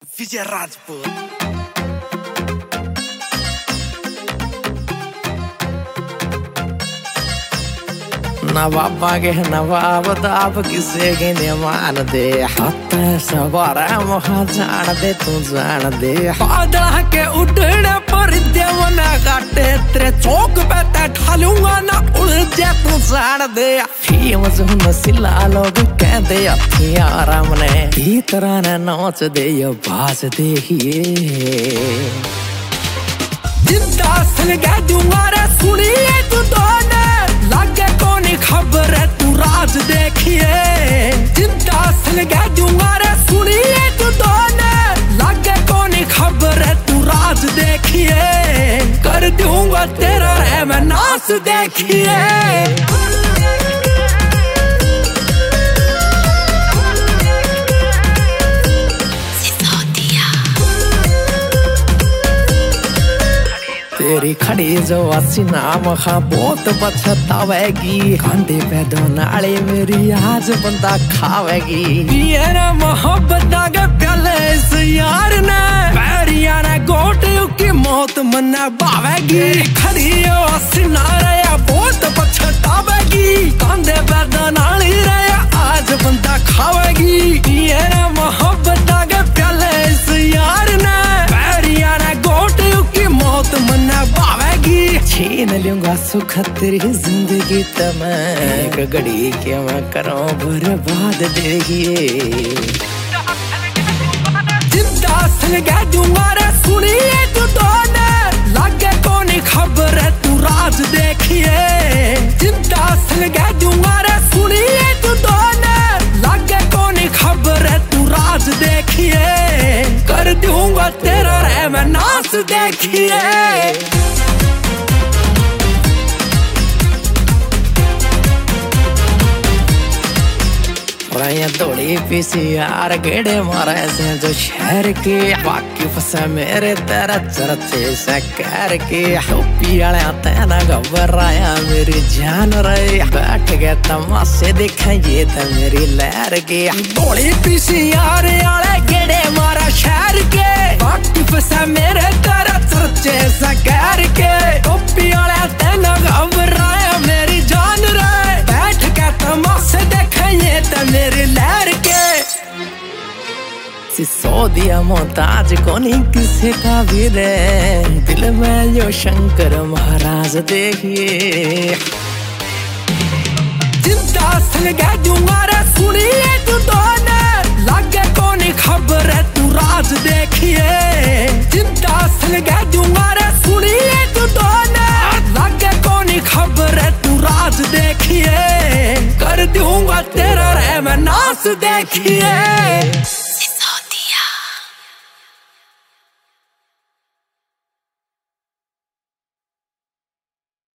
विजय राजपूत। नवाब आगे नवाब दाब किसे के मान दे हाथ सवारा महा जान दे तू जान दे बादल के उड़ने पर देवना काटे तेरे चौक पे ढालूंगा ना उलझे तू जान दे फीम जुन सिला लोग कह दे यारा मने ई तरह ने नाच दे ये बाज देखिए जिंदा सन गे दूंगा रे सुनिए तू दोने लागे कोनी खबर है तू राज देखिए जिंदा सन गे दूंगा रे सुनिए तू दोने लागे कोनी खबर है तू राज देखिए कर दूंगा तेरा रे मैं नाच देखिए तेरी खड़ी जो अस्सी नाम खा बहुत पछतावेगी कांधे पे दो नाले मेरी आज बंदा खावेगी मेरा मोहब्बत आगे प्याले इस यार ने पैरिया ने गोटे की मौत मना बावेगी खड़ी हो अस्सी नारे बहुत पछतावेगी कांधे पे दो नाले रे आज बंदा खावेगी मेरा मोहब्बत आगे प्याले इस यार ने पैरिया ने गोटे की मौत मना बावेगी छीन लूंगा सुख तेरी जिंदगी तमे एक घड़ी के मैं करूं बर्बाद देखिए जिंदा सन गे दूंगा रे सुनिए तू दोने लागे कोनी खबर है तू राज देखिए जिंदा सन गे दूंगा रे सुनिए तू दोने लागे कोनी खबर है तू राज देखिए कर दूंगा तेरा रे मैं नाच देखिए दौड़ी पीसी यार गेड़े मारे से जो शहर के बाकी फसा मेरे तेरा चर्चे से कर के टोपी वाले तेना घबराया मेरी जान रही बैठ गया तमाशे दिखाइए तो मेरी लहर के दौड़ी पीसी यार आले गेड़े मारा शहर के बाकी फसा मेरे तेरा चर्चे से कर के टोपी वाले तेना घबराया मेरी जान रही बैठ गया तमाशे दिखाइए तो मेरी लहर के सिसो दिया मोहताज कोनी किसे का भी रे दिल में जो शंकर महाराज देखिए जिंदा सन गे दूंगा रे सुनिए तू दोने लागे कोनी खबर है तू राज देखिए जिंदा सन गे दूंगा रे सुनिए तू दोने लागे कोनी खबर है तू राज देखिए कर दूंगा तेरा रे मैं नाच देखिए।